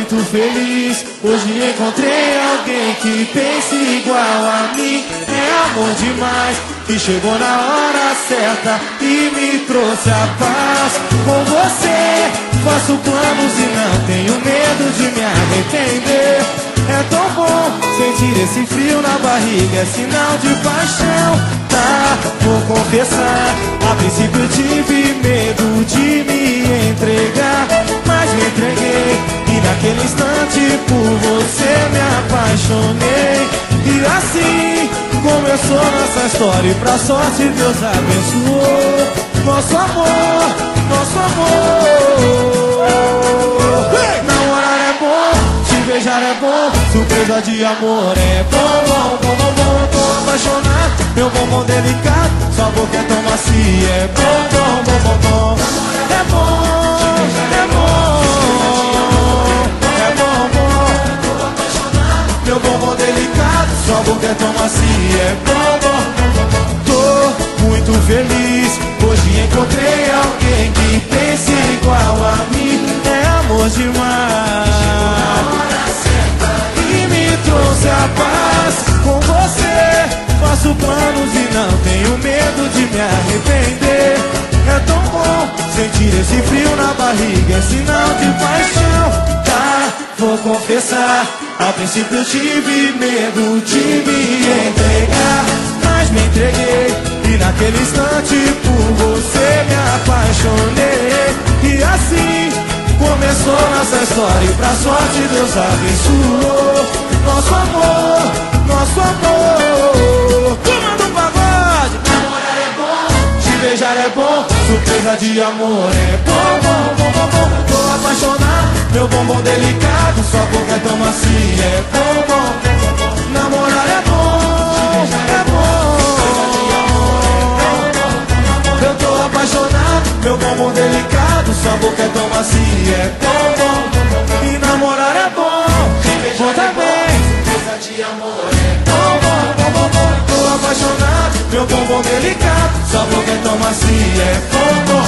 muito feliz. Hoje encontrei alguém que pensa igual a mim. É amor demais, que chegou na hora certa e me trouxe a paz. Com você faço planos e não tenho medo de me arrepender. É tão bom sentir esse frio na barriga, é sinal de paixão. Tá, vou confessar, a princípio eu tive medo de me entregar, mas me entreguei e naquele instante por você me apaixonei. E assim começou nossa história e pra sorte Deus abençoou nosso amor, nosso amor. Namorar é bom, te beijar é bom, surpresa de amor é bom, bom, bom, bom, bom. Tô apaixonado, meu bombom delicado, sua boca é tão macia, é bom, bom, bom, bom, bom. É bom, é bom, é bom, bom. Tô apaixonado, meu bombom delicado, sua boca é tão macia, é bom, bom, bom, bom. Tô muito feliz, hoje encontrei alguém que pense igual a mim. É amor demais e me trouxe a paz. Com você faço planos e não tenho medo de me arrepender. É tão bom sentir esse frio na barriga, é sinal de paixão. Tá, vou confessar, a princípio eu tive medo de me entregar, mas me entreguei e naquele instante por você me apaixonei. E assim começou nossa história e pra sorte Deus abençoou nosso amor, nosso amor. Turma do pagode. Namorar é bom, te beijar é bom, surpresa de amor é bom, bom, bom, bom, bom. Tô apaixonado, meu bombom delicado, sua boca é tão macia, é bom, bom, bom, bom. Namorar é bom, é bom. Eu tô apaixonado, meu bombom delicado, sua boca é tão macia, é bom, bom, bom. E namorar é bom, bom também. De amor é bom, bom, bom, bom, bom. Tô apaixonado, meu bombom delicado, sua boca é tão macia, é bom, bom.